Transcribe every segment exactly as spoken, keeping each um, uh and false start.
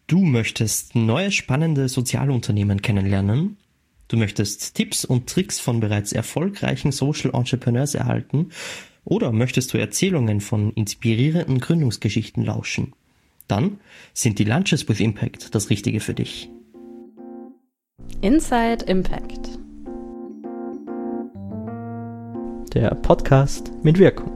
Du möchtest neue spannende Sozialunternehmen kennenlernen? Du möchtest Tipps und Tricks von bereits erfolgreichen Social Entrepreneurs erhalten? Oder möchtest du Erzählungen von inspirierenden Gründungsgeschichten lauschen? Dann sind die Lunches with Impact das Richtige für dich. Inside Impact. Der Podcast mit Wirkung.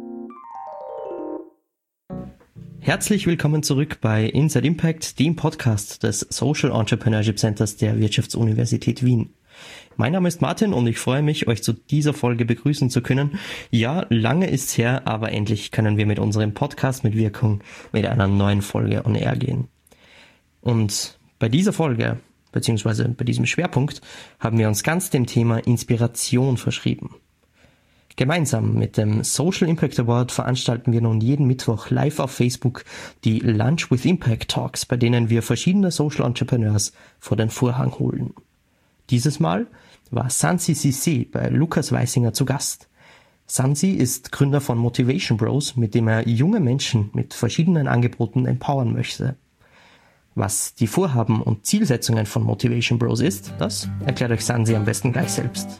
Herzlich willkommen zurück bei Inside Impact, dem Podcast des Social Entrepreneurship Centers der Wirtschaftsuniversität Wien. Mein Name ist Martin und ich freue mich, euch zu dieser Folge begrüßen zu können. Ja, lange ist's her, aber endlich können wir mit unserem Podcast mit Wirkung mit einer neuen Folge on air gehen. Und bei dieser Folge, beziehungsweise bei diesem Schwerpunkt, haben wir uns ganz dem Thema Inspiration verschrieben. Gemeinsam mit dem Social Impact Award veranstalten wir nun jeden Mittwoch live auf Facebook die Lunch with Impact Talks, bei denen wir verschiedene Social Entrepreneurs vor den Vorhang holen. Dieses Mal war Sansi Cissé bei Lukas Weisinger zu Gast. Sansi ist Gründer von Motivation Bros, mit dem er junge Menschen mit verschiedenen Angeboten empowern möchte. Was die Vorhaben und Zielsetzungen von Motivation Bros ist, das erklärt euch Sansi am besten gleich selbst.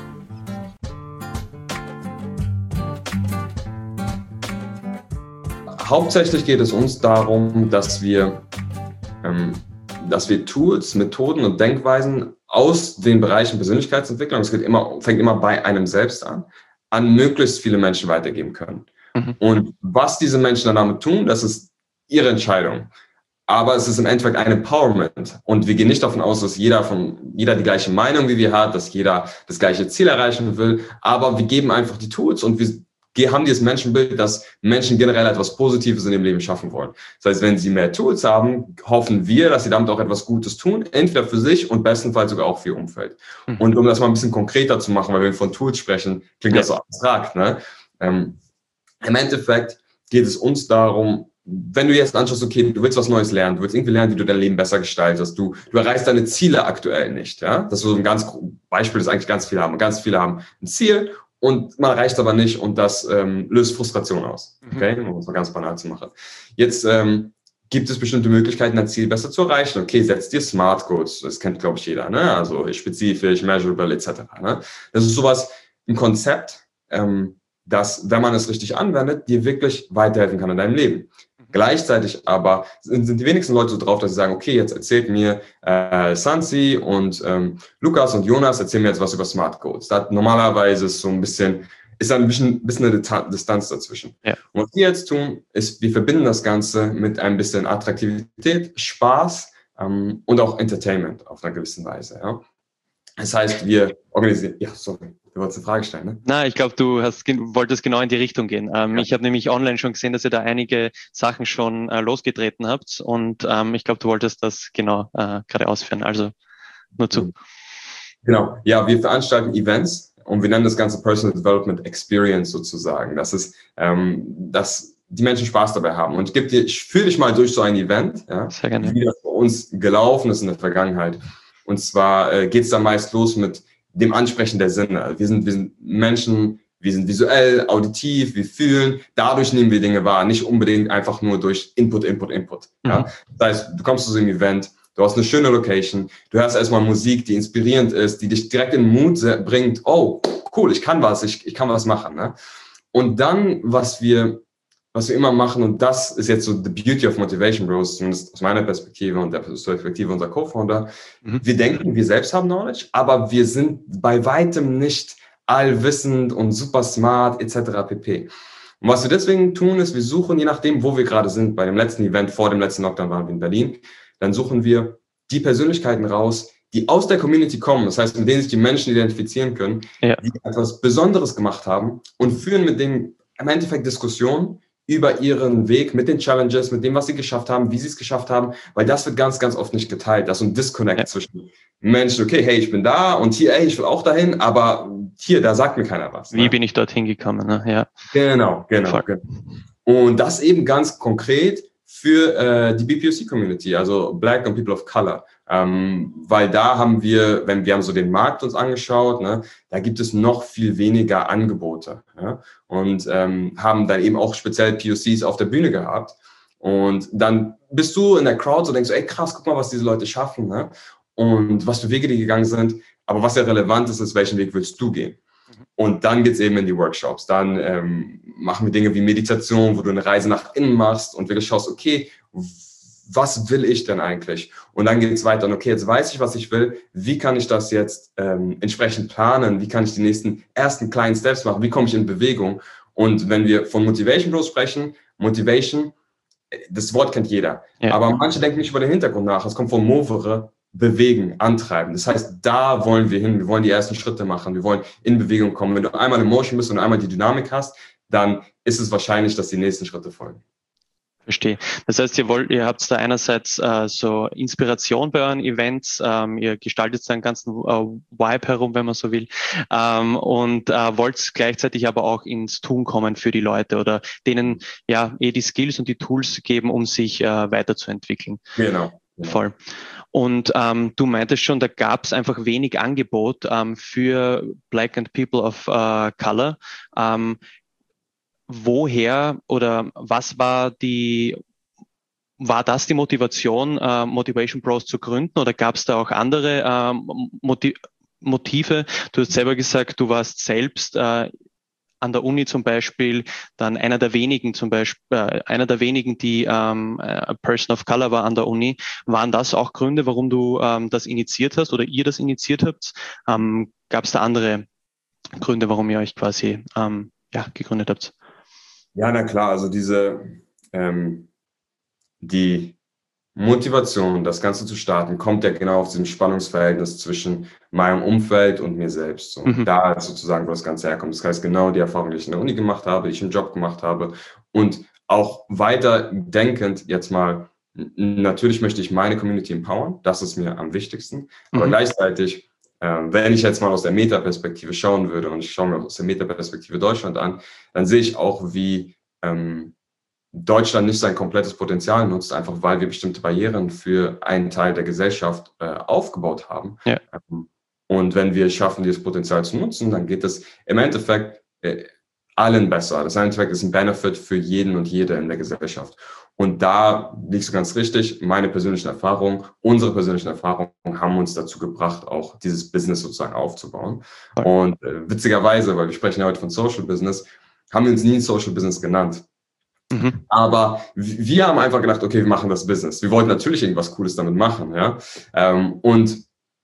Hauptsächlich geht es uns darum, dass wir, ähm, dass wir Tools, Methoden und Denkweisen aus den Bereichen Persönlichkeitsentwicklung, es geht immer, fängt immer bei einem selbst an, an möglichst viele Menschen weitergeben können. Mhm. Und was diese Menschen dann damit tun, das ist ihre Entscheidung. Aber es ist im Endeffekt ein Empowerment. Und wir gehen nicht davon aus, dass jeder von, jeder die gleiche Meinung wie wir hat, dass jeder das gleiche Ziel erreichen will. Aber wir geben einfach die Tools und wir haben dieses Menschenbild, dass Menschen generell etwas Positives in ihrem Leben schaffen wollen. Das heißt, wenn sie mehr Tools haben, hoffen wir, dass sie damit auch etwas Gutes tun, entweder für sich und bestenfalls sogar auch für ihr Umfeld. Mhm. Und um das mal ein bisschen konkreter zu machen, weil wir von Tools sprechen, klingt das so abstrakt, ne? Ähm, im Endeffekt geht es uns darum, wenn du jetzt anschaust, okay, du willst was Neues lernen, du willst irgendwie lernen, wie du dein Leben besser gestaltest, du, du erreichst deine Ziele aktuell nicht, ja? Das ist so ein ganz Beispiel, das eigentlich ganz viele haben. Ganz viele haben ein Ziel und man erreicht aber nicht und das ähm, löst Frustration aus, okay? Um es mal ganz banal zu machen. Jetzt ähm, gibt es bestimmte Möglichkeiten, dein Ziel besser zu erreichen. Okay, setz dir Smart Goals, das kennt, glaube ich, jeder, ne? Also spezifisch, measurable et cetera. Ne? Das ist sowas, ein Konzept, ähm, das, wenn man es richtig anwendet, dir wirklich weiterhelfen kann in deinem Leben. Gleichzeitig aber sind, sind die wenigsten Leute so drauf, dass sie sagen, okay, jetzt erzählt mir äh, Sansi und ähm, Lukas und Jonas erzählen mir jetzt was über Smart Goals. Da normalerweise ist so ein bisschen, ist da ein bisschen, bisschen eine Distanz dazwischen. Ja. Und was wir jetzt tun, ist, wir verbinden das Ganze mit ein bisschen Attraktivität, Spaß ähm, und auch Entertainment auf einer gewissen Weise. Ja? Das heißt, wir organisieren, ja, sorry. Du wolltest eine Frage stellen, ne? Nein, ich glaube, du hast, wolltest genau in die Richtung gehen. Ähm, ja. Ich habe nämlich online schon gesehen, dass ihr da einige Sachen schon äh, losgetreten habt und ähm, ich glaube, du wolltest das genau äh, gerade ausführen. Also nur zu. Genau. Ja, wir veranstalten Events und wir nennen das Ganze Personal Development Experience sozusagen. Das ist, ähm, dass die Menschen Spaß dabei haben. Und ich gebe dir, ich führe dich mal durch so ein Event, ja, sehr gerne, wie das bei uns gelaufen ist in der Vergangenheit. Und zwar äh, geht es dann meist los mit dem Ansprechen der Sinne. Wir sind, wir sind Menschen, wir sind visuell, auditiv, wir fühlen. Dadurch nehmen wir Dinge wahr, nicht unbedingt einfach nur durch Input, Input, Input. Mhm. Ja? Das heißt, du kommst zu so einem Event, du hast eine schöne Location, du hörst erstmal Musik, die inspirierend ist, die dich direkt in den Mut bringt. Oh, cool, ich kann was, ich, ich kann was machen. Ne? Und dann, was wir was wir immer machen, und das ist jetzt so the beauty of Motivation Bros, zumindest aus meiner Perspektive und der Perspektive unserer Co-Founder. Mhm. Wir denken, wir selbst haben Knowledge, aber wir sind bei weitem nicht allwissend und super smart et cetera pp. Und was wir deswegen tun, ist, wir suchen, je nachdem, wo wir gerade sind, bei dem letzten Event, vor dem letzten Lockdown waren wir in Berlin, dann suchen wir die Persönlichkeiten raus, die aus der Community kommen, das heißt, mit denen sich die Menschen identifizieren können, ja, die etwas Besonderes gemacht haben und führen mit dem im Endeffekt Diskussionen über ihren Weg mit den Challenges, mit dem, was sie geschafft haben, wie sie es geschafft haben, weil das wird ganz, ganz oft nicht geteilt. Das ist so ein Disconnect, ja, zwischen Menschen, okay, hey, ich bin da und hier, hey, ich will auch dahin, aber hier, da sagt mir keiner was. Wie ne? bin ich dorthin gekommen? Ne? Ja. Genau, genau, genau. Und das eben ganz konkret für äh, die B P O C-Community, also Black and People of Color. Ähm, weil da haben wir, wenn wir haben so den Markt uns angeschaut, ne, da gibt es noch viel weniger Angebote. Ja? Und ähm, haben dann eben auch speziell P O Cs auf der Bühne gehabt. Und dann bist du in der Crowd so, denkst du, ey krass, guck mal, was diese Leute schaffen, ne? Und was für Wege die gegangen sind. Aber was ja relevant ist, ist, welchen Weg willst du gehen? Und dann geht's eben in die Workshops. Dann ähm, machen wir Dinge wie Meditation, wo du eine Reise nach innen machst und wirklich schaust, okay, was will ich denn eigentlich? Und dann geht's weiter. Und okay, jetzt weiß ich, was ich will. Wie kann ich das jetzt ähm, entsprechend planen? Wie kann ich die nächsten ersten kleinen Steps machen? Wie komme ich in Bewegung? Und wenn wir von Motivation Bros sprechen, Motivation, das Wort kennt jeder. Ja. Aber manche denken nicht über den Hintergrund nach. Es kommt von movere, bewegen, antreiben. Das heißt, da wollen wir hin. Wir wollen die ersten Schritte machen. Wir wollen in Bewegung kommen. Wenn du einmal in Motion bist und einmal die Dynamik hast, dann ist es wahrscheinlich, dass die nächsten Schritte folgen. Verstehe. Das heißt, ihr wollt, ihr habt da einerseits äh, so Inspiration bei euren Events, ähm, ihr gestaltet da einen ganzen äh, Vibe herum, wenn man so will, ähm, und äh, wollt gleichzeitig aber auch ins Tun kommen für die Leute oder denen ja eh die Skills und die Tools geben, um sich äh, weiterzuentwickeln. Genau. genau. Voll. Und ähm, du meintest schon, da gab es einfach wenig Angebot ähm, für Black and People of uh, Color. Ähm, Woher oder was war die, war das die Motivation, äh, Motivation Bros zu gründen oder gab es da auch andere äh, Motiv Motive? Du hast selber gesagt, du warst selbst äh, an der Uni zum Beispiel dann einer der wenigen zum Beispiel, äh, einer der wenigen, die ähm, a Person of Color war an der Uni. Waren das auch Gründe, warum du ähm, das initiiert hast oder ihr das initiiert habt? Ähm, gab es da andere Gründe, warum ihr euch quasi ähm, ja, gegründet habt? Ja, na klar, also diese, ähm, die Motivation, das Ganze zu starten, kommt ja genau aus diesem Spannungsverhältnis zwischen meinem Umfeld und mir selbst. So. Mhm. Da ist sozusagen, wo das Ganze herkommt. Das heißt, genau die Erfahrung, die ich in der Uni gemacht habe, die ich im Job gemacht habe und auch weiter denkend jetzt mal, natürlich möchte ich meine Community empowern, das ist mir am wichtigsten, aber mhm. gleichzeitig, Ähm, wenn ich jetzt mal aus der Metaperspektive schauen würde und ich schaue mir aus der Metaperspektive Deutschland an, dann sehe ich auch, wie ähm, Deutschland nicht sein komplettes Potenzial nutzt, einfach weil wir bestimmte Barrieren für einen Teil der Gesellschaft äh, aufgebaut haben. Ja. Ähm, und wenn wir schaffen, dieses Potenzial zu nutzen, dann geht es im Endeffekt äh, allen besser. Das im Endeffekt ist ein Benefit für jeden und jede in der Gesellschaft. Und da liegst du ganz richtig, meine persönlichen Erfahrungen, unsere persönlichen Erfahrungen haben uns dazu gebracht, auch dieses Business sozusagen aufzubauen. Okay. Und äh, witzigerweise, weil wir sprechen ja heute von Social Business, haben wir uns nie Social Business genannt. Mhm. Aber wir haben einfach gedacht, okay, wir machen das Business. Wir wollten natürlich irgendwas Cooles damit machen, ja. Ähm, und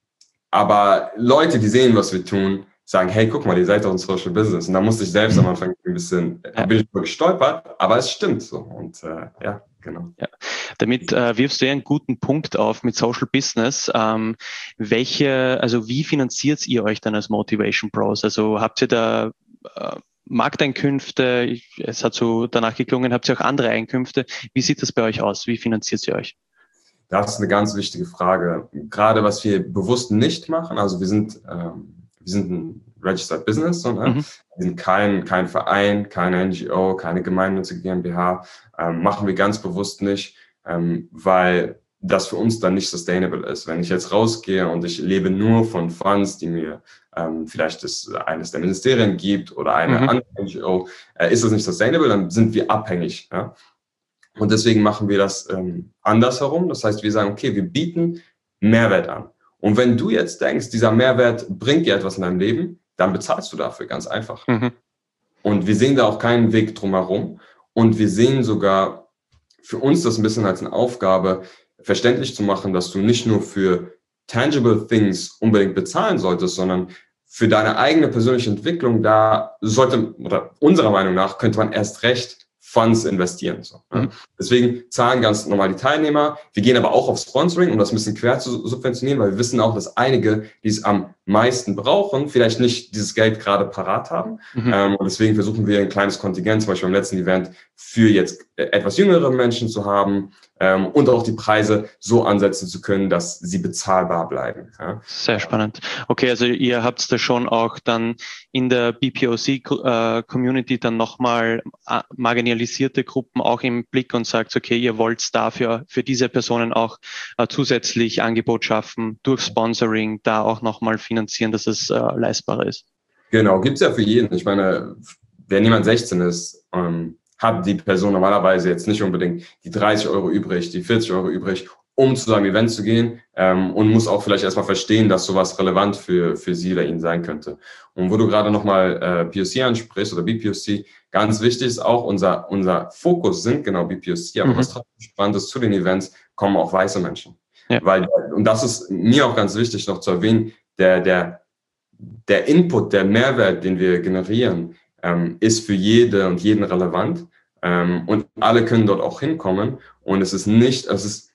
aber Leute, die sehen, was wir tun, sagen, hey, guck mal, ihr seid doch ein Social Business. Und da musste ich selbst am Anfang ein bisschen, ja. bin ich gestolpert, aber es stimmt so. Und äh, ja, genau. Ja. Damit äh, wirfst du ja einen guten Punkt auf mit Social Business. Ähm, welche, also wie finanziert ihr euch dann als Motivation Bros? Also habt ihr da äh, Markteinkünfte? Es hat so danach geklungen, habt ihr auch andere Einkünfte? Wie sieht das bei euch aus? Wie finanziert ihr euch? Das ist eine ganz wichtige Frage. Gerade was wir bewusst nicht machen, also wir sind ähm, Wir sind ein Registered Business, so, ne? Mhm. Wir sind kein, kein Verein, keine N G O, keine gemeinnützige GmbH. Ähm, machen wir ganz bewusst nicht, ähm, weil das für uns dann nicht sustainable ist. Wenn ich jetzt rausgehe und ich lebe nur von Funds, die mir ähm, vielleicht das, eines der Ministerien gibt oder eine mhm. andere N G O, äh, ist das nicht sustainable, dann sind wir abhängig. Ja? Und deswegen machen wir das ähm, andersherum. Das heißt, wir sagen, okay, wir bieten Mehrwert an. Und wenn du jetzt denkst, dieser Mehrwert bringt dir etwas in deinem Leben, dann bezahlst du dafür, ganz einfach. Mhm. Und wir sehen da auch keinen Weg drumherum. Und wir sehen sogar für uns das ein bisschen als eine Aufgabe, verständlich zu machen, dass du nicht nur für tangible things unbedingt bezahlen solltest, sondern für deine eigene persönliche Entwicklung, da sollte, oder unserer Meinung nach, könnte man erst recht Funds investieren. So, mhm. ja. Deswegen zahlen ganz normal die Teilnehmer. Wir gehen aber auch auf Sponsoring, um das ein bisschen quer zu subventionieren, weil wir wissen auch, dass einige, die es am meisten brauchen, vielleicht nicht dieses Geld gerade parat haben. Mhm. Ähm, und deswegen versuchen wir ein kleines Kontingent, zum Beispiel am letzten Event, für jetzt etwas jüngere Menschen zu haben ähm, und auch die Preise so ansetzen zu können, dass sie bezahlbar bleiben. Ja. Sehr spannend. Okay, also ihr habt da schon auch dann in der B P O C-Community dann nochmal marginalisierte Gruppen auch im Blick und sagt, okay, ihr wollt dafür für diese Personen auch äh, zusätzlich Angebot schaffen, durch Sponsoring da auch nochmal finanzieren, dass es äh, leistbarer ist. Genau, gibt's ja für jeden. Ich meine, wenn jemand sechzehn ist, ähm, hat die Person normalerweise jetzt nicht unbedingt die dreißig Euro übrig, die vierzig Euro übrig, um zu seinem Event zu gehen, ähm, und muss auch vielleicht erstmal verstehen, dass sowas relevant für, für sie oder ihn sein könnte. Und wo du gerade nochmal äh, P O C ansprichst oder B P O C, ganz wichtig ist auch, unser, unser Fokus sind genau B P O C, aber mhm. was trotzdem spannend ist, zu den Events kommen auch weiße Menschen. Ja. Weil, und das ist mir auch ganz wichtig noch zu erwähnen, der, der, der Input, der Mehrwert, den wir generieren, ähm, ist für jede und jeden relevant, ähm, und alle können dort auch hinkommen, und es ist nicht, es ist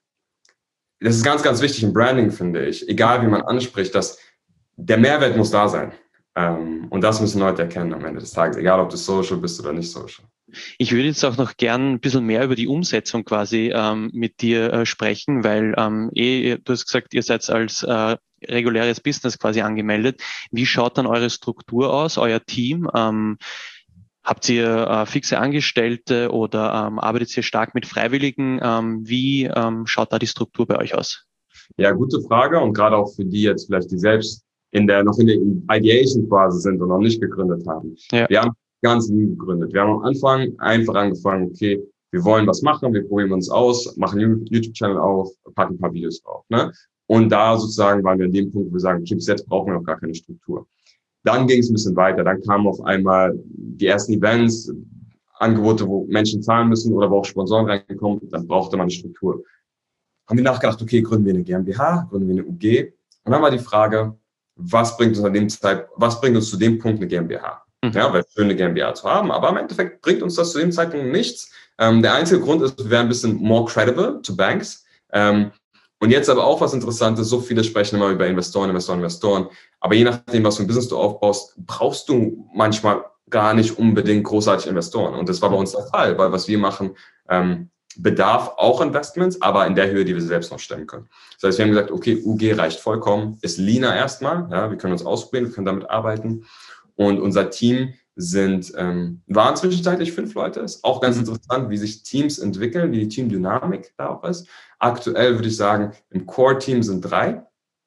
Das ist ganz, ganz wichtig im Branding, finde ich. Egal, wie man anspricht, dass der Mehrwert muss da sein. Ähm, und das müssen Leute erkennen am Ende des Tages, egal ob du Social bist oder nicht Social. Ich würde jetzt auch noch gern ein bisschen mehr über die Umsetzung quasi ähm, mit dir äh, sprechen, weil ähm, eh, du hast gesagt, ihr seid als äh, reguläres Business quasi angemeldet. Wie schaut dann eure Struktur aus, euer Team? Ähm, Habt ihr äh, fixe Angestellte oder ähm, arbeitet ihr stark mit Freiwilligen? Ähm, wie ähm, schaut da die Struktur bei euch aus? Ja, gute Frage, und gerade auch für die jetzt vielleicht, die selbst in der noch in der Ideation-Phase sind und noch nicht gegründet haben. Ja. Wir haben ganz nie gegründet. Wir haben am Anfang einfach angefangen, okay, wir wollen was machen, wir probieren uns aus, machen einen YouTube-Channel auf, packen ein paar Videos drauf. Ne? Und da sozusagen waren wir an dem Punkt, wo wir sagen, okay, bis jetzt brauchen wir noch gar keine Struktur. Dann ging es ein bisschen weiter. Dann kamen auf einmal die ersten Events, Angebote, wo Menschen zahlen müssen oder wo auch Sponsoren reinkommen. Dann brauchte man eine Struktur. Haben wir nachgedacht, okay, gründen wir eine GmbH, gründen wir eine U G. Und dann war die Frage, was bringt uns an dem Zeit, was bringt uns zu dem Punkt eine GmbH? Mhm. Ja, weil es schön, eine GmbH zu haben, aber im Endeffekt bringt uns das zu dem Zeitpunkt nichts. Ähm, der einzige Grund ist, wir wären ein bisschen more credible to banks. Ähm, Und jetzt aber auch was Interessantes, so viele sprechen immer über Investoren, Investoren, Investoren. Aber je nachdem, was für ein Business du aufbaust, brauchst du manchmal gar nicht unbedingt großartig Investoren. Und das war bei uns der Fall, weil was wir machen, ähm, bedarf auch Investments, aber in der Höhe, die wir selbst noch stemmen können. Das heißt, wir haben gesagt, okay, U G reicht vollkommen, ist leaner erstmal, ja, wir können uns ausprobieren, wir können damit arbeiten. Und unser Team sind, ähm, waren zwischenzeitlich fünf Leute. Ist auch ganz interessant, wie sich Teams entwickeln, wie die Teamdynamik da auch ist. Aktuell würde ich sagen, im Core-Team sind drei.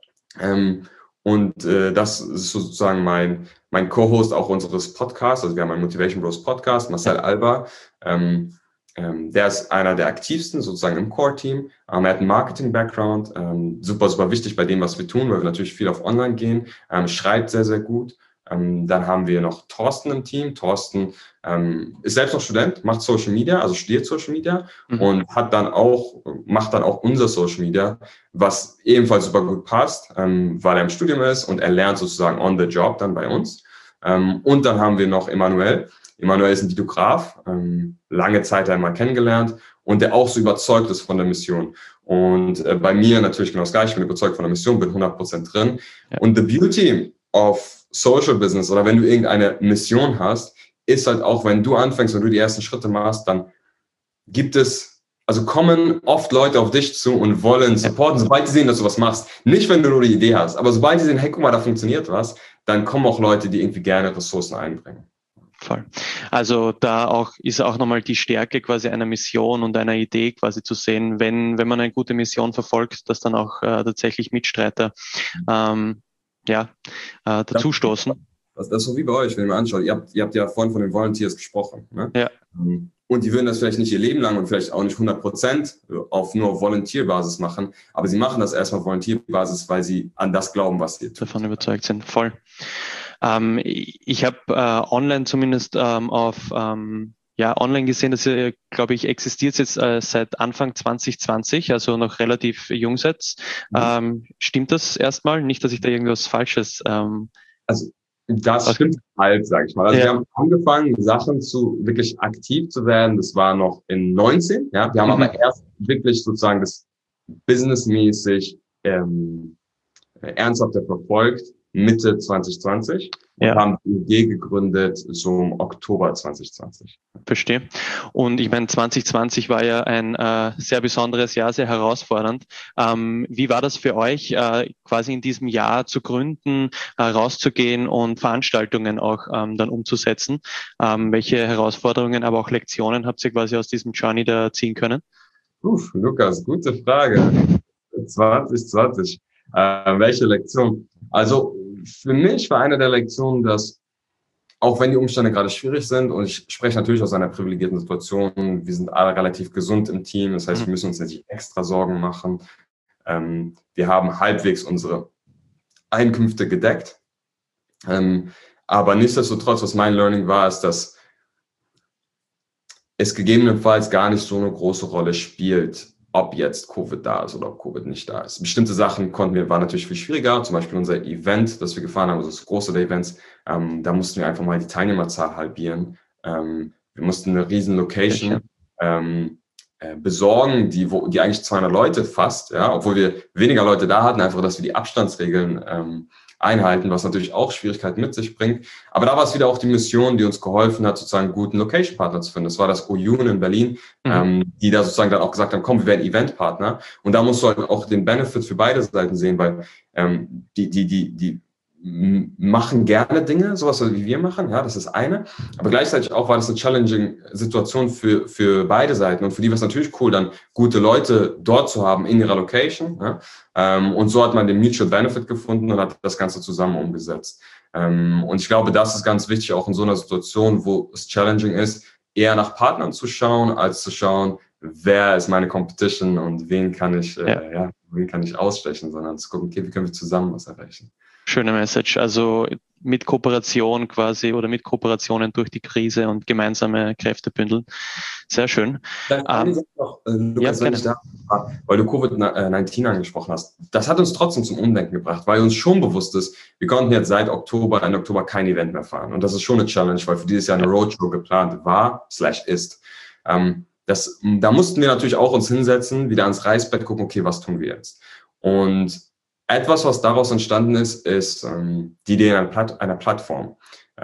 Ähm, und äh, das ist sozusagen mein, mein Co-Host auch unseres Podcasts. Also wir haben einen Motivation Bros Podcast, Marcel Alba. Ähm, ähm, der ist einer der aktivsten sozusagen im Core-Team. Ähm, er hat einen Marketing-Background. Ähm, super, super wichtig bei dem, was wir tun, weil wir natürlich viel auf Online gehen. Ähm, schreibt sehr, sehr gut. Ähm, dann haben wir noch Thorsten im Team. Thorsten ähm, ist selbst noch Student, macht Social Media, also studiert Social Media mhm. und hat dann auch, macht dann auch unser Social Media, was ebenfalls super gut passt, ähm, weil er im Studium ist und er lernt sozusagen on the job dann bei uns. Ähm, und dann haben wir noch Emanuel. Emanuel ist ein Videograf, ähm, lange Zeit einmal kennengelernt und der auch so überzeugt ist von der Mission. Und äh, bei mir natürlich genau das Gleiche, ich bin überzeugt von der Mission, bin hundert Prozent drin. Ja. Und the beauty of Social Business oder wenn du irgendeine Mission hast, ist halt auch, wenn du anfängst, wenn du die ersten Schritte machst, dann gibt es, also kommen oft Leute auf dich zu und wollen supporten, sobald die sehen, dass du was machst. Nicht, wenn du nur die Idee hast, aber sobald die sehen, hey, guck mal, da funktioniert was, dann kommen auch Leute, die irgendwie gerne Ressourcen einbringen. Voll. Also da auch ist auch nochmal die Stärke quasi einer Mission und einer Idee quasi zu sehen, wenn wenn man eine gute Mission verfolgt, dass dann auch äh, tatsächlich Mitstreiter ähm, ja, äh, dazustoßen. Das, das ist so wie bei euch, wenn ihr mal anschaut. Ihr habt, ihr habt ja vorhin von den Volunteers gesprochen. Ne? Ja. Und die würden das vielleicht nicht ihr Leben lang und vielleicht auch nicht hundert Prozent auf nur Volunteer-Basis machen, aber sie machen das erstmal auf Volunteer-Basis, weil sie an das glauben, was sie tun. Davon überzeugt sind, voll. Ähm, ich habe äh, online zumindest ähm, auf ähm, ja, online gesehen, dass ihr, glaube ich, existiert jetzt äh, seit Anfang zwanzig zwanzig, also noch relativ jung seid. Mhm. Ähm, stimmt das erstmal? Nicht, dass ich da irgendwas Falsches... Ähm, also das was? Stimmt halt, sage ich mal. Also ja. Wir haben angefangen, Sachen zu wirklich aktiv zu werden. Das war noch in neunzehn. Ja, wir haben mhm. aber erst wirklich sozusagen das businessmäßig ähm, ernsthafter verfolgt Mitte zwanzig zwanzig und ja. haben die Idee gegründet so im Oktober zwanzig zwanzig. Verstehe. Und ich meine, zwanzig zwanzig war ja ein äh, sehr besonderes Jahr, sehr herausfordernd. Ähm, wie war das für euch, äh, quasi in diesem Jahr zu gründen, äh, rauszugehen und Veranstaltungen auch ähm, dann umzusetzen? Ähm, welche Herausforderungen, aber auch Lektionen habt ihr quasi aus diesem Journey da ziehen können? Uff, Lukas, gute Frage. zwanzig zwanzig. Äh, welche Lektion? Also für mich war eine der Lektionen, dass auch wenn die Umstände gerade schwierig sind, und ich spreche natürlich aus einer privilegierten Situation, wir sind alle relativ gesund im Team, das heißt, wir müssen uns nicht extra Sorgen machen. Ähm, wir haben halbwegs unsere Einkünfte gedeckt. Ähm, aber nichtsdestotrotz, was mein Learning war, ist, dass es gegebenenfalls gar nicht so eine große Rolle spielt, ob jetzt Covid da ist oder ob Covid nicht da ist. Bestimmte Sachen konnten wir, war natürlich viel schwieriger, zum Beispiel unser Event, das wir gefahren haben, also das große der Events, ähm, da mussten wir einfach mal die Teilnehmerzahl halbieren. Ähm, wir mussten eine riesen Location ähm, äh, besorgen, die, wo, die eigentlich zweihundert Leute fasst, ja, obwohl wir weniger Leute da hatten, einfach, dass wir die Abstandsregeln ähm, einhalten, was natürlich auch Schwierigkeiten mit sich bringt. Aber da war es wieder auch die Mission, die uns geholfen hat, sozusagen einen guten Location-Partner zu finden. Das war das O-Une in Berlin, mhm. ähm, die da sozusagen dann auch gesagt haben, komm, wir werden Event-Partner. Und da musst du halt auch den Benefit für beide Seiten sehen, weil ähm, die, die, die, die machen gerne Dinge, sowas wie wir machen, ja, das ist eine. Aber gleichzeitig auch war das eine challenging Situation für, für beide Seiten. Und für die war es natürlich cool, dann gute Leute dort zu haben in ihrer Location. Ja? Ähm, und so hat man den Mutual Benefit gefunden und hat das Ganze zusammen umgesetzt. Ähm, und ich glaube, das ist ganz wichtig, auch in so einer Situation, wo es challenging ist, eher nach Partnern zu schauen, als zu schauen, wer ist meine Competition und wen kann ich, ja. Äh, ja, wen kann ich ausstechen, sondern zu gucken, okay, wie können wir zusammen was erreichen. Schöne Message. Also mit Kooperation quasi oder mit Kooperationen durch die Krise und gemeinsame Kräfte bündeln. Sehr schön. Dann ähm, noch, äh, Lukas, ja, wenn ich da, weil du Covid neunzehn angesprochen hast. Das hat uns trotzdem zum Umdenken gebracht, weil uns schon bewusst ist, wir konnten jetzt seit Oktober, Ende Oktober kein Event mehr fahren. Und das ist schon eine Challenge, weil für dieses Jahr eine Roadshow geplant war, slash ist. Ähm, das, da mussten wir natürlich auch uns hinsetzen, wieder ans Reißbrett gucken, okay, was tun wir jetzt? Und etwas, was daraus entstanden ist, ist ähm, die Idee einer, Platt- einer Plattform.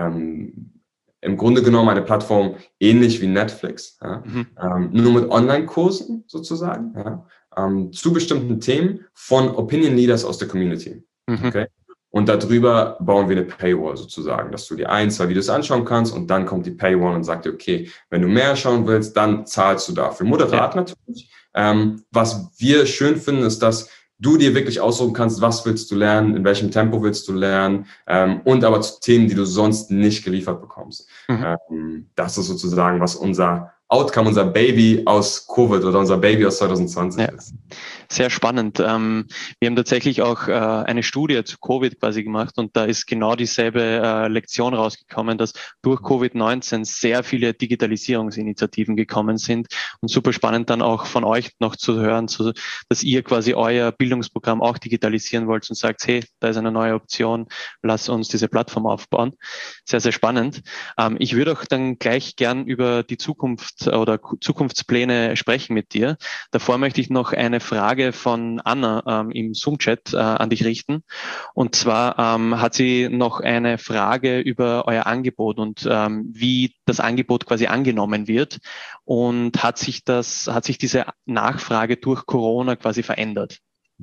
Ähm, Im Grunde genommen eine Plattform ähnlich wie Netflix, ja? mhm. ähm, nur mit Online-Kursen sozusagen, ja? ähm, zu bestimmten Themen von Opinion Leaders aus der Community. Mhm. Okay? Und darüber bauen wir eine Paywall sozusagen, dass du dir ein, zwei Videos anschauen kannst und dann kommt die Paywall und sagt dir, okay, wenn du mehr schauen willst, dann zahlst du dafür. Moderat ja. natürlich. Ähm, was wir schön finden, ist, dass du dir wirklich aussuchen kannst, was willst du lernen, in welchem Tempo willst du lernen ähm, und aber zu Themen, die du sonst nicht geliefert bekommst. Mhm. Ähm, das ist sozusagen, was unser Outcome, unser Baby aus Covid oder unser Baby aus zwanzig zwanzig ja. ist. Sehr spannend. Ähm, wir haben tatsächlich auch äh, eine Studie zu Covid quasi gemacht und da ist genau dieselbe äh, Lektion rausgekommen, dass durch Covid neunzehn sehr viele Digitalisierungsinitiativen gekommen sind und super spannend dann auch von euch noch zu hören, so, dass ihr quasi euer Bildungsprogramm auch digitalisieren wollt und sagt, hey, da ist eine neue Option, lass uns diese Plattform aufbauen. Sehr, sehr spannend. Ähm, ich würde auch dann gleich gern über die Zukunft oder Zukunftspläne sprechen mit dir. Davor möchte ich noch eine Frage von Anna ähm, im Zoom-Chat äh, an dich richten. Und zwar ähm, hat sie noch eine Frage über euer Angebot und ähm, wie das Angebot quasi angenommen wird. Und hat sich das, hat sich diese Nachfrage durch Corona quasi verändert?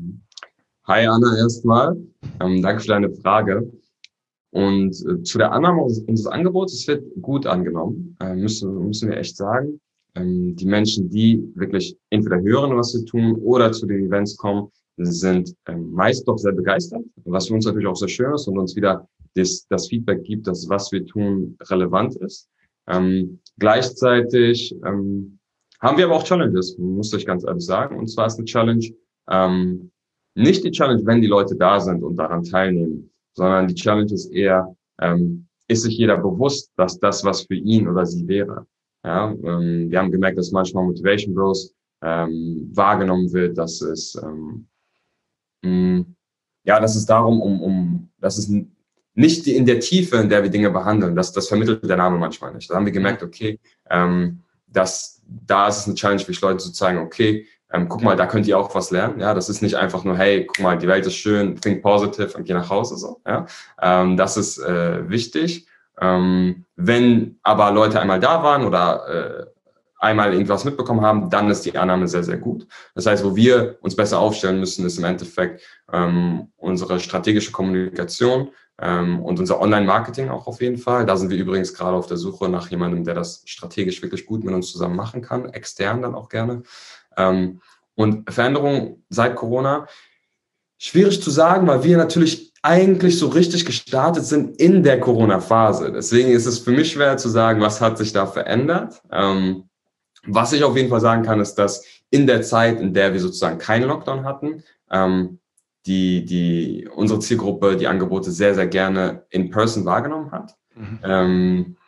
Hi Anna erstmal. Ähm, danke für deine Frage. Und äh, zu der Annahme unseres Angebots, es wird gut angenommen, äh, müssen, müssen wir echt sagen. Ähm, die Menschen, die wirklich entweder hören, was wir tun, oder zu den Events kommen, sind ähm, meist doch sehr begeistert, was für uns natürlich auch sehr schön ist und uns wieder das, das Feedback gibt, dass was wir tun relevant ist. Ähm, gleichzeitig ähm, haben wir aber auch Challenges, muss ich ganz ehrlich sagen. Und zwar ist eine Challenge ähm, nicht die Challenge, wenn die Leute da sind und daran teilnehmen, sondern die Challenge ist eher, ähm, ist sich jeder bewusst, dass das was für ihn oder sie wäre. Ja, ähm, wir haben gemerkt, dass manchmal Motivation Bros ähm, wahrgenommen wird, dass es ähm, mh, ja, dass es darum um um, dass es nicht die, in der Tiefe, in der wir Dinge behandeln, das das vermittelt der Name manchmal nicht. Da haben wir gemerkt, okay, ähm, dass da ist es eine Challenge für Leute zu zeigen, okay, ähm, guck mal, da könnt ihr auch was lernen. Ja, das ist nicht einfach nur, hey, guck mal, die Welt ist schön, think positive und geh nach Hause so. Ja, ähm, das ist äh, wichtig. Ähm, wenn aber Leute einmal da waren oder äh, einmal irgendwas mitbekommen haben, dann ist die Annahme sehr, sehr gut. Das heißt, wo wir uns besser aufstellen müssen, ist im Endeffekt ähm, unsere strategische Kommunikation ähm, und unser Online-Marketing auch auf jeden Fall. Da sind wir übrigens gerade auf der Suche nach jemandem, der das strategisch wirklich gut mit uns zusammen machen kann, extern dann auch gerne. Ähm, und Veränderungen seit Corona, schwierig zu sagen, weil wir natürlich eigentlich so richtig gestartet sind in der Corona-Phase. Deswegen ist es für mich schwer zu sagen, was hat sich da verändert. Ähm, was ich auf jeden Fall sagen kann, ist, dass in der Zeit, in der wir sozusagen keinen Lockdown hatten, ähm, die, die, unsere Zielgruppe die Angebote sehr, sehr gerne in person wahrgenommen hat. Mhm. Ähm,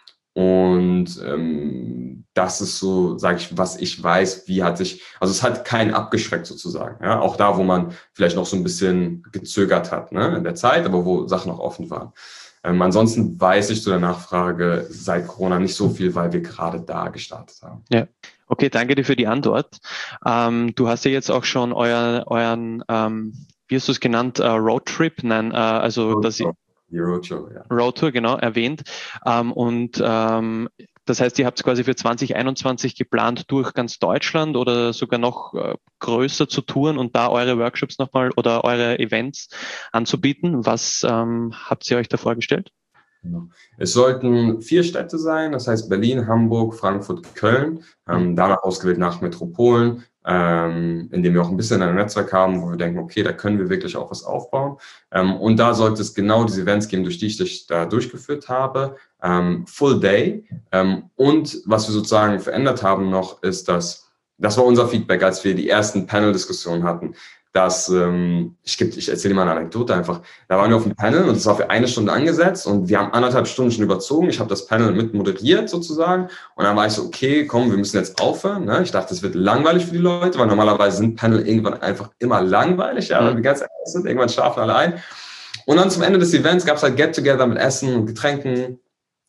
und ähm, das ist so, sage ich, was ich weiß, wie hat sich, also es hat keinen abgeschreckt sozusagen. Ja? Auch da, wo man vielleicht noch so ein bisschen gezögert hat, ne, in der Zeit, aber wo Sachen noch offen waren. Ähm, ansonsten weiß ich zu der Nachfrage seit Corona nicht so viel, weil wir gerade da gestartet haben. Ja, okay, danke dir für die Antwort. Ähm, du hast ja jetzt auch schon euer, euren, ähm, wie hast du es genannt, äh, Roadtrip, nein, äh, also Road dass ihr die Roadtour, ja. Roadtour, genau, erwähnt. Ähm, und ähm, das heißt, ihr habt es quasi für zwanzig einundzwanzig geplant, durch ganz Deutschland oder sogar noch äh, größer zu touren und da eure Workshops nochmal oder eure Events anzubieten. Was ähm, habt ihr euch da vorgestellt? Es sollten vier Städte sein, das heißt Berlin, Hamburg, Frankfurt, Köln, ähm, danach ausgewählt nach Metropolen, ähm, indem wir auch ein bisschen ein Netzwerk haben, wo wir denken, okay, da können wir wirklich auch was aufbauen. Ähm, und da sollte es genau diese Events geben, durch die ich dich da durchgeführt habe, ähm, Full Day. Ähm, und was wir sozusagen verändert haben noch, ist, dass, das war unser Feedback, als wir die ersten Panel-Diskussionen hatten, dass, ähm, ich, ich erzähle dir mal eine Anekdote einfach, da waren wir auf dem Panel und es war für eine Stunde angesetzt und wir haben anderthalb Stunden schon überzogen. Ich habe das Panel mit moderiert sozusagen und dann war ich so, okay, komm, wir müssen jetzt aufhören. Ne? Ich dachte, es wird langweilig für die Leute, weil normalerweise sind Panel irgendwann einfach immer langweilig, ja, weil wir ganz ehrlich sind, irgendwann schlafen alle ein. Und dann zum Ende des Events gab es halt Get-Together mit Essen und Getränken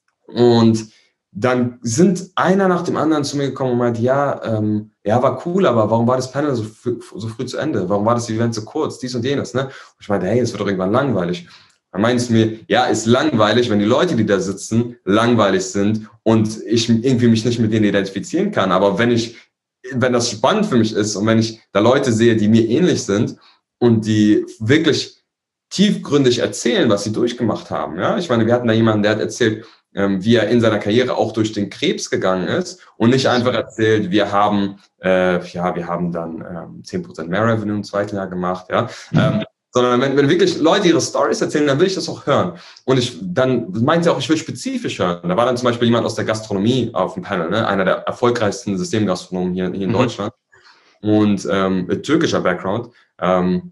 und dann sind einer nach dem anderen zu mir gekommen und meinte, ja, ähm, ja, war cool, aber warum war das Panel so, so früh zu Ende? Warum war das Event so kurz? Dies und jenes, ne? Und ich meinte, hey, das wird doch irgendwann langweilig. Dann meinte es mir, ja, ist langweilig, wenn die Leute, die da sitzen, langweilig sind und ich irgendwie mich nicht mit denen identifizieren kann. Aber wenn ich, wenn das spannend für mich ist und wenn ich da Leute sehe, die mir ähnlich sind und die wirklich tiefgründig erzählen, was sie durchgemacht haben, ja? Ich meine, wir hatten da jemanden, der hat erzählt, wie er in seiner Karriere auch durch den Krebs gegangen ist und nicht einfach erzählt, wir haben, äh, ja, wir haben dann ähm, zehn Prozent mehr Revenue im zweiten Jahr gemacht, ja, ähm, sondern wenn, wenn wirklich Leute ihre Stories erzählen, dann will ich das auch hören. Und ich, dann meint sie auch, ich will spezifisch hören. Da war dann zum Beispiel jemand aus der Gastronomie auf dem Panel, ne, einer der erfolgreichsten Systemgastronomen hier, hier in mhm. Deutschland und ähm, mit türkischer Background ähm,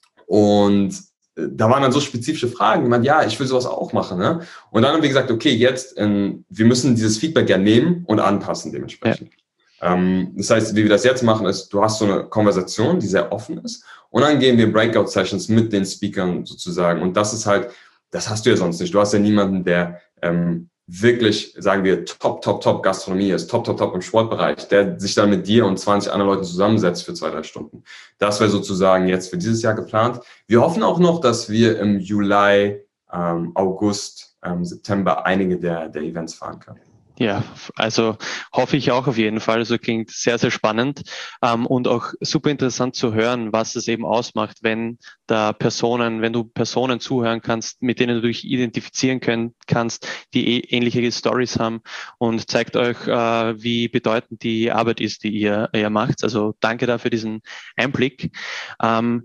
und da waren dann so spezifische Fragen, die man, ja, ich will sowas auch machen. Ne? Und dann haben wir gesagt, okay, jetzt, ähm, wir müssen dieses Feedback ja nehmen und anpassen dementsprechend. Ja. Ähm, das heißt, wie wir das jetzt machen, ist, du hast so eine Konversation, die sehr offen ist und dann gehen wir Breakout-Sessions mit den Speakern sozusagen. Und das ist halt, das hast du ja sonst nicht. Du hast ja niemanden, der ähm, wirklich, sagen wir, top, top, top Gastronomie ist, top, top, top im Sportbereich, der sich dann mit dir und zwanzig anderen Leuten zusammensetzt für zwei, drei Stunden. Das wäre sozusagen jetzt für dieses Jahr geplant. Wir hoffen auch noch, dass wir im Juli, ähm, August, ähm, September einige der, der Events fahren können. Ja, also hoffe ich auch auf jeden Fall. Also klingt sehr, sehr spannend ähm, und auch super interessant zu hören, was es eben ausmacht, wenn da Personen, wenn du Personen zuhören kannst, mit denen du dich identifizieren können, kannst, die eh ähnliche Stories haben und zeigt euch, äh, wie bedeutend die Arbeit ist, die ihr, ihr macht. Also danke dafür diesen Einblick. Ähm,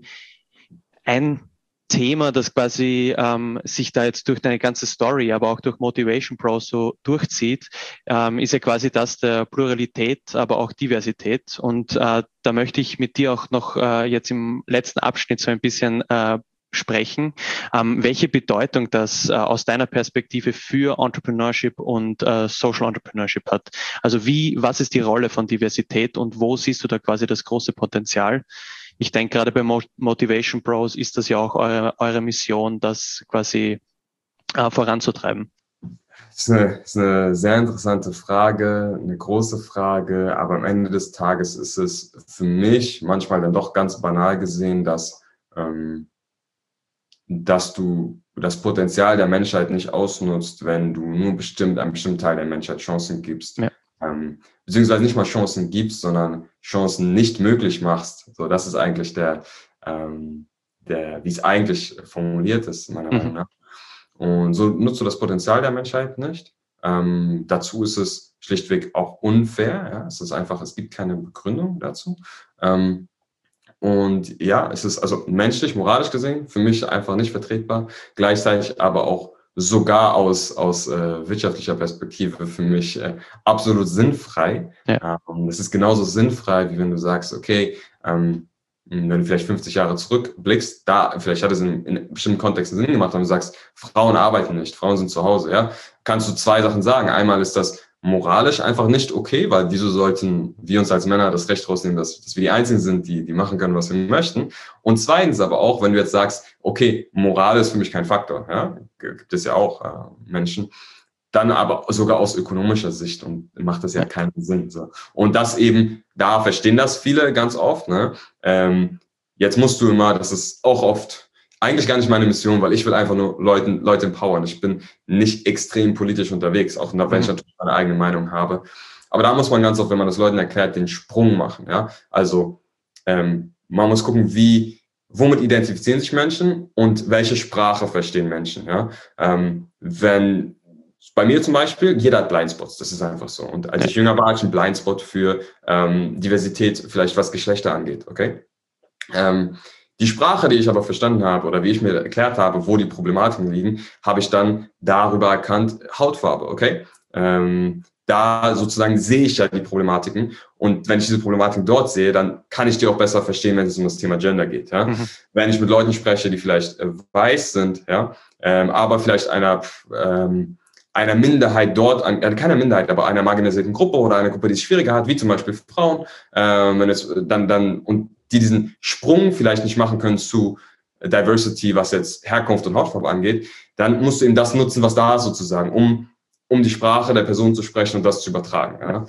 ein Thema, das quasi ähm, sich da jetzt durch deine ganze Story, aber auch durch Motivation Pro so durchzieht, ähm, ist ja quasi das der Pluralität, aber auch Diversität. Und äh, da möchte ich mit dir auch noch äh, jetzt im letzten Abschnitt so ein bisschen äh, sprechen, ähm, welche Bedeutung das äh, aus deiner Perspektive für Entrepreneurship und äh, Social Entrepreneurship hat. Also wie, was ist die Rolle von Diversität und wo siehst du da quasi das große Potenzial? Ich denke, gerade bei Motivation Pros ist das ja auch eure, eure Mission, das quasi äh, voranzutreiben. Das ist, eine, das ist eine sehr interessante Frage, eine große Frage, aber am Ende des Tages ist es für mich manchmal dann doch ganz banal gesehen, dass, ähm, dass du das Potenzial der Menschheit nicht ausnutzt, wenn du nur bestimmt einem bestimmten Teil der Menschheit Chancen gibst. Ja. Ähm, beziehungsweise nicht mal Chancen gibst, sondern Chancen nicht möglich machst. So, das ist eigentlich der, ähm, der, wie es eigentlich formuliert ist, meiner mhm. Meinung nach. Und so nutzt du das Potenzial der Menschheit nicht. Ähm, dazu ist es schlichtweg auch unfair. Ja? Es ist einfach, es gibt keine Begründung dazu. Ähm, Und ja, es ist also menschlich, moralisch gesehen für mich einfach nicht vertretbar. Gleichzeitig aber auch sogar aus, aus äh, wirtschaftlicher Perspektive für mich äh, absolut sinnfrei. Ja. Ähm, es ist genauso sinnfrei, wie wenn du sagst, okay, ähm, wenn du vielleicht fünfzig Jahre zurückblickst, da, vielleicht hat es in, in bestimmten Kontexten Sinn gemacht, und du sagst, Frauen arbeiten nicht, Frauen sind zu Hause, ja, kannst du zwei Sachen sagen. Einmal ist das moralisch einfach nicht okay, weil wieso sollten wir uns als Männer das Recht rausnehmen, dass, dass wir die Einzigen sind, die, die machen können, was wir möchten. Und zweitens aber auch, wenn du jetzt sagst, okay, Moral ist für mich kein Faktor, ja, gibt es ja auch äh, Menschen, dann aber sogar aus ökonomischer Sicht und macht das ja keinen Sinn. So. Und das eben, da verstehen das viele ganz oft. Ne? Ähm, jetzt musst du immer, das ist auch oft eigentlich gar nicht meine Mission, weil ich will einfach nur Leuten, Leute empowern. Ich bin nicht extrem politisch unterwegs, auch wenn ich natürlich meine eigene Meinung habe. Aber da muss man ganz oft, wenn man das Leuten erklärt, den Sprung machen. Ja? Also ähm, man muss gucken, wie, womit identifizieren sich Menschen und welche Sprache verstehen Menschen. Ja? Ähm, wenn bei mir zum Beispiel, jeder hat Blindspots, das ist einfach so. Und als ich jünger war, hatte ich einen Blindspot für ähm, Diversität, vielleicht was Geschlechter angeht, okay? Ähm, die Sprache, die ich aber verstanden habe oder wie ich mir erklärt habe, wo die Problematiken liegen, habe ich dann darüber erkannt, Hautfarbe, okay? Ähm, da sozusagen sehe ich ja die Problematiken, und wenn ich diese Problematiken dort sehe, dann kann ich die auch besser verstehen, wenn es um das Thema Gender geht. Ja? Mhm. Wenn ich mit Leuten spreche, die vielleicht äh, weiß sind, ja, ähm, aber vielleicht einer ähm, einer Minderheit dort, an, äh, keiner Minderheit, aber einer marginalisierten Gruppe oder einer Gruppe, die es schwieriger hat, wie zum Beispiel Frauen, ähm, wenn es dann, dann, und die diesen Sprung vielleicht nicht machen können zu Diversity, was jetzt Herkunft und Hautfarbe angeht, dann musst du eben das nutzen, was da ist sozusagen, um, um die Sprache der Person zu sprechen und das zu übertragen. Ja?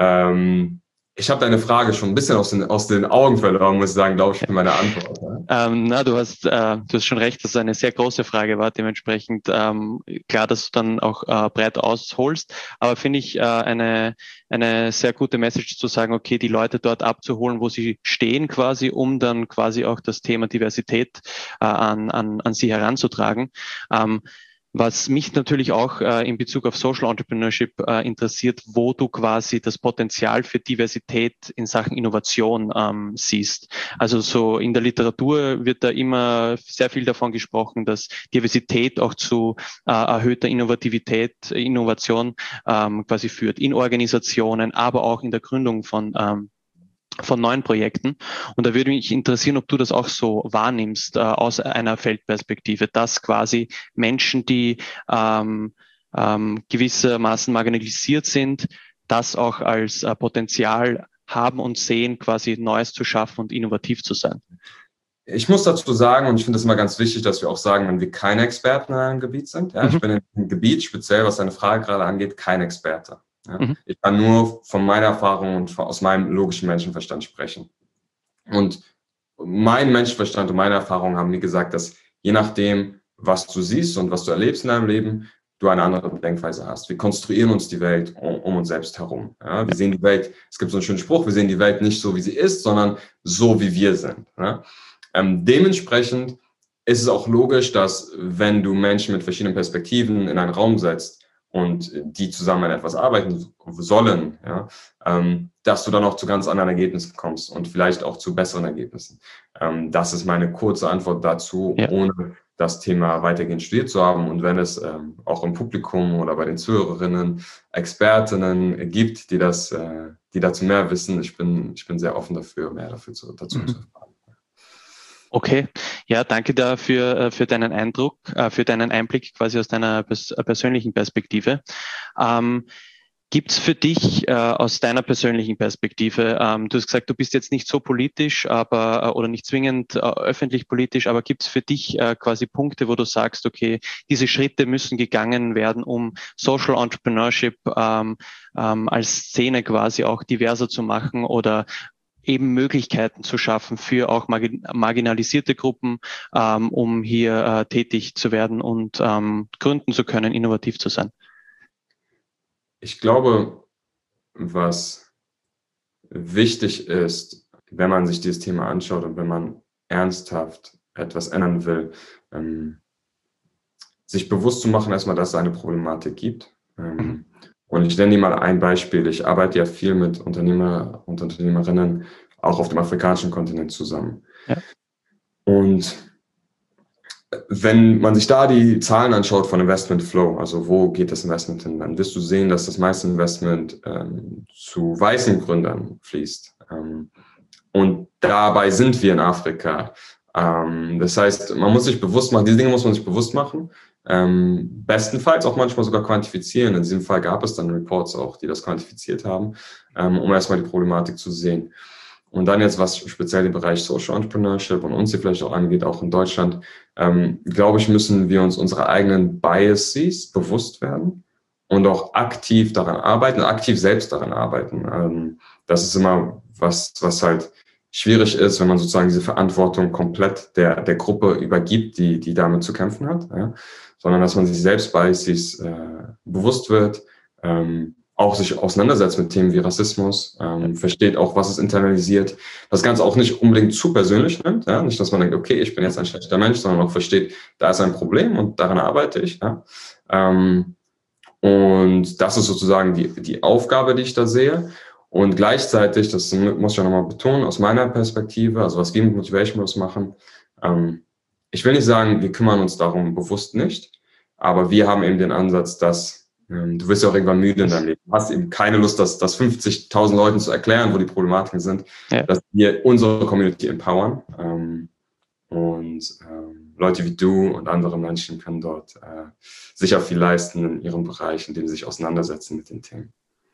Ähm, ich habe deine Frage schon ein bisschen aus den, aus den Augen verloren, muss ich sagen, glaube ich, für meine Antwort. Ja. Ähm, na, du hast, äh, du hast schon recht, dass es eine sehr große Frage war, dementsprechend ähm, klar, dass du dann auch äh, breit ausholst, aber finde ich äh, eine, eine sehr gute Message zu sagen, okay, die Leute dort abzuholen, wo sie stehen quasi, um dann quasi auch das Thema Diversität äh, an, an, an sie heranzutragen. Ähm, Was mich natürlich auch äh, in Bezug auf Social Entrepreneurship äh, interessiert, wo du quasi das Potenzial für Diversität in Sachen Innovation ähm, siehst. Also so in der Literatur wird da immer sehr viel davon gesprochen, dass Diversität auch zu äh, erhöhter Innovativität, Innovation ähm, quasi führt in Organisationen, aber auch in der Gründung von ähm, von neuen Projekten. Und da würde mich interessieren, ob du das auch so wahrnimmst äh, aus einer Feldperspektive, dass quasi Menschen, die ähm, ähm, gewissermaßen marginalisiert sind, das auch als äh, Potenzial haben und sehen, quasi Neues zu schaffen und innovativ zu sein. Ich muss dazu sagen, und ich finde es immer ganz wichtig, dass wir auch sagen, wenn wir keine Experten in einem Gebiet sind. Ja, mhm. Ich bin in einem Gebiet, speziell was deine Frage gerade angeht, kein Experte. Ja, mhm. Ich kann nur von meiner Erfahrung und aus meinem logischen Menschenverstand sprechen. Und mein Menschenverstand und meine Erfahrung haben mir gesagt, dass je nachdem, was du siehst und was du erlebst in deinem Leben, du eine andere Denkweise hast. Wir konstruieren uns die Welt um, um uns selbst herum. Ja, wir sehen die Welt, es gibt so einen schönen Spruch, wir sehen die Welt nicht so, wie sie ist, sondern so, wie wir sind. Ja. Ähm, dementsprechend ist es auch logisch, dass wenn du Menschen mit verschiedenen Perspektiven in einen Raum setzt, und die zusammen an etwas arbeiten sollen, ja, ähm, dass du dann auch zu ganz anderen Ergebnissen kommst und vielleicht auch zu besseren Ergebnissen. Ähm, das ist meine kurze Antwort dazu, ja. Ohne das Thema weitergehend studiert zu haben. Und wenn es ähm, auch im Publikum oder bei den Zuhörerinnen Expertinnen gibt, die das, äh, die dazu mehr wissen, ich bin, ich bin sehr offen dafür, mehr dafür zu, dazu mhm. zu erfahren. Okay, ja, danke dafür für deinen Eindruck, für deinen Einblick quasi aus deiner pers- persönlichen Perspektive. Ähm, Gibt es für dich äh, aus deiner persönlichen Perspektive, ähm, du hast gesagt, du bist jetzt nicht so politisch, aber äh, oder nicht zwingend äh, öffentlich politisch, aber gibt es für dich äh, quasi Punkte, wo du sagst, okay, diese Schritte müssen gegangen werden, um Social Entrepreneurship ähm, ähm, als Szene quasi auch diverser zu machen oder eben Möglichkeiten zu schaffen für auch margin- marginalisierte Gruppen, ähm, um hier äh, tätig zu werden und ähm, gründen zu können, innovativ zu sein? Ich glaube, was wichtig ist, wenn man sich dieses Thema anschaut und wenn man ernsthaft etwas ändern will, ähm, sich bewusst zu machen, erstmal, dass es eine Problematik gibt. Ähm, mhm. Und ich nenne dir mal ein Beispiel. Ich arbeite ja viel mit Unternehmer und Unternehmerinnen auch auf dem afrikanischen Kontinent zusammen. Ja. Und wenn man sich da die Zahlen anschaut von Investment Flow, also wo geht das Investment hin, dann wirst du sehen, dass das meiste Investment ähm, zu weißen Gründern fließt. Ähm, und dabei sind wir in Afrika. Ähm, das heißt, man muss sich bewusst machen, diese Dinge muss man sich bewusst machen. Ähm, bestenfalls auch manchmal sogar quantifizieren. In diesem Fall gab es dann Reports auch, die das quantifiziert haben, ähm, um erstmal die Problematik zu sehen. Und dann jetzt, was speziell den Bereich Social Entrepreneurship und uns hier vielleicht auch angeht, auch in Deutschland, ähm, glaube ich, müssen wir uns unsere eigenen Biases bewusst werden und auch aktiv daran arbeiten, aktiv selbst daran arbeiten. Ähm, das ist immer was, was halt schwierig ist, wenn man sozusagen diese Verantwortung komplett der, der Gruppe übergibt, die, die damit zu kämpfen hat, ja? Sondern dass man sich selbst Biases äh, bewusst wird, ähm, auch sich auseinandersetzt mit Themen wie Rassismus, ähm, versteht auch, was es internalisiert, das Ganze auch nicht unbedingt zu persönlich nimmt, ja? Nicht, dass man denkt, okay, ich bin jetzt ein schlechter Mensch, sondern auch versteht, da ist ein Problem und daran arbeite ich. Ja? Ähm, und das ist sozusagen die, die Aufgabe, die ich da sehe. Und gleichzeitig, das muss ich ja nochmal betonen, aus meiner Perspektive, also was wir mit Motivation Bros machen, ähm, ich will nicht sagen, wir kümmern uns darum bewusst nicht, aber wir haben eben den Ansatz, dass Du wirst ja auch irgendwann müde in deinem Leben. Du hast eben keine Lust, das, das fünfzigtausend Leuten zu erklären, wo die Problematiken sind, ja. Dass wir unsere Community empowern. Ähm, und ähm, Leute wie du und andere Menschen können dort äh, sicher viel leisten in ihrem Bereich, in dem sie sich auseinandersetzen mit den Themen.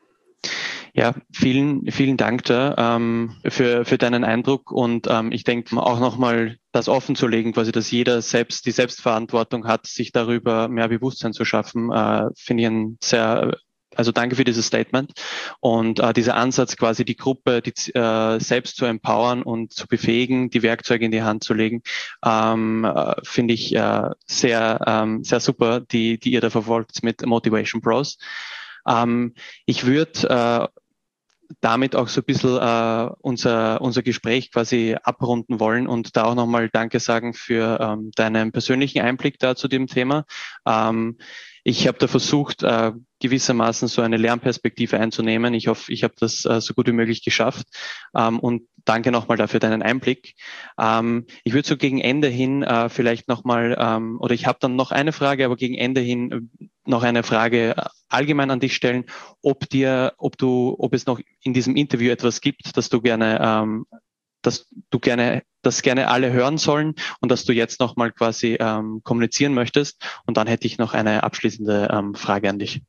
Ja, vielen, vielen Dank da ähm, für, für deinen Eindruck und ähm, ich denke auch nochmal das offen zu legen, quasi, dass jeder selbst die Selbstverantwortung hat, sich darüber mehr Bewusstsein zu schaffen, äh, finde ich ein sehr, also danke für dieses Statement und äh, dieser Ansatz quasi die Gruppe die, äh, selbst zu empowern und zu befähigen, die Werkzeuge in die Hand zu legen, ähm, äh, finde ich äh, sehr, ähm, sehr super, die, die ihr da verfolgt mit Motivation Bros. Ähm, ich würde äh, damit auch so ein bisschen äh, unser, unser Gespräch quasi abrunden wollen und da auch nochmal Danke sagen für ähm, deinen persönlichen Einblick da zu dem Thema. Ähm, ich habe da versucht, äh, gewissermaßen so eine Lernperspektive einzunehmen. Ich hoffe, ich habe das äh, so gut wie möglich geschafft. Ähm, und danke nochmal dafür deinen Einblick. Ähm, ich würde so gegen Ende hin äh, vielleicht nochmal, ähm, oder ich habe dann noch eine Frage, aber gegen Ende hin äh, noch eine Frage allgemein an dich stellen, ob dir, ob du, ob es noch in diesem Interview etwas gibt, dass du gerne, ähm, dass du gerne, das gerne alle hören sollen und dass du jetzt nochmal quasi ähm, kommunizieren möchtest. Und dann hätte ich noch eine abschließende ähm, Frage an dich.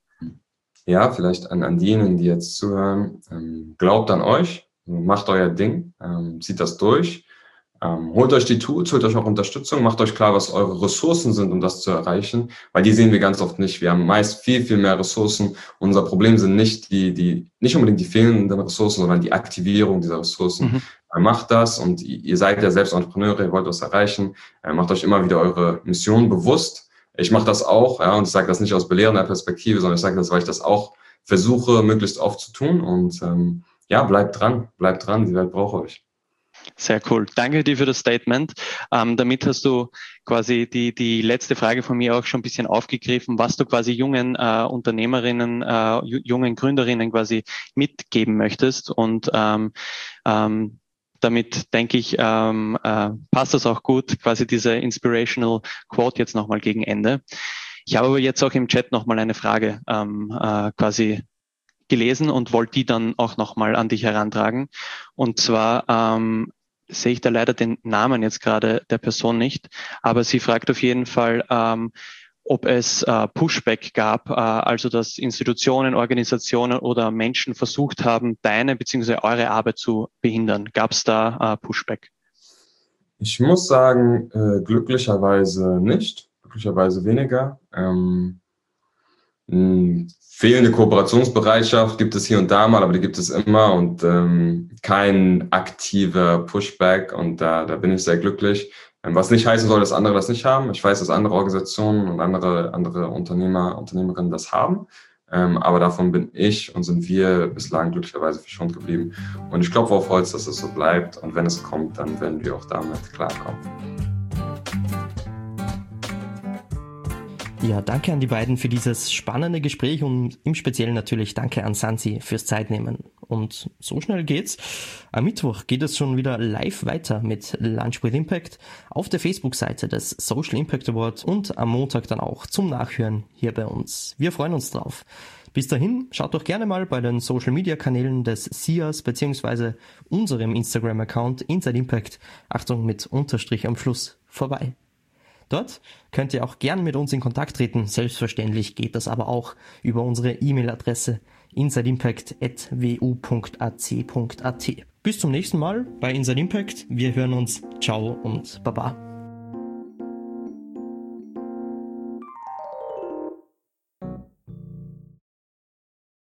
Ja, vielleicht an, an diejenigen, die jetzt zuhören. Ähm, glaubt an euch, macht euer Ding, ähm, zieht das durch. Ähm, holt euch die Tools, holt euch auch Unterstützung, macht euch klar, was eure Ressourcen sind, um das zu erreichen, weil die sehen wir ganz oft nicht. Wir haben meist viel, viel mehr Ressourcen. Unser Problem sind nicht die, die, nicht unbedingt die fehlenden Ressourcen, sondern die Aktivierung dieser Ressourcen. Mhm. Äh, macht das und ihr seid ja selbst Entrepreneure, ihr wollt was erreichen. Äh, macht euch immer wieder eure Mission bewusst. Ich mache das auch, ja, und ich sage das nicht aus belehrender Perspektive, sondern ich sage das, weil ich das auch versuche, möglichst oft zu tun. Und ähm, ja, bleibt dran, bleibt dran, die Welt braucht euch. Sehr cool. Danke dir für das Statement. Ähm, damit hast du quasi die, die letzte Frage von mir auch schon ein bisschen aufgegriffen, was du quasi jungen äh, Unternehmerinnen, äh, jungen Gründerinnen quasi mitgeben möchtest. Und ähm, ähm, damit denke ich, ähm, äh, passt das auch gut, quasi diese Inspirational Quote jetzt nochmal gegen Ende. Ich habe aber jetzt auch im Chat nochmal eine Frage ähm, äh, quasi gelesen und wollte die dann auch nochmal an dich herantragen. Und zwar ähm, sehe ich da leider den Namen jetzt gerade der Person nicht, aber sie fragt auf jeden Fall, ähm, ob es äh, Pushback gab, äh, also dass Institutionen, Organisationen oder Menschen versucht haben, deine bzw. eure Arbeit zu behindern. Gab es da äh, Pushback? Ich muss sagen, äh, glücklicherweise nicht, glücklicherweise weniger. Ähm, mh, fehlende Kooperationsbereitschaft gibt es hier und da mal, aber die gibt es immer und ähm, kein aktiver Pushback und da, da bin ich sehr glücklich. Ähm, was nicht heißen soll, dass andere das nicht haben. Ich weiß, dass andere Organisationen und andere, andere Unternehmer, Unternehmerinnen das haben. Ähm, aber davon bin ich und sind wir bislang glücklicherweise verschont geblieben. Und ich klopfe auf Holz, dass es so bleibt. Und wenn es kommt, dann werden wir auch damit klarkommen. Ja, danke an die beiden für dieses spannende Gespräch und im Speziellen natürlich danke an Sansi fürs Zeitnehmen. Und so schnell geht's. Am Mittwoch geht es schon wieder live weiter mit Lunch with Impact auf der Facebook-Seite des Social Impact Award und am Montag dann auch zum Nachhören hier bei uns. Wir freuen uns drauf. Bis dahin, schaut doch gerne mal bei den Social-Media-Kanälen des S I A S bzw. unserem Instagram-Account Inside Impact, Achtung mit Unterstrich am Schluss, vorbei. Dort könnt ihr auch gern mit uns in Kontakt treten. Selbstverständlich geht das aber auch über unsere E-Mail-Adresse insideimpact at w u punkt a c punkt a t. Bis zum nächsten Mal bei Inside Impact. Wir hören uns. Ciao und Baba.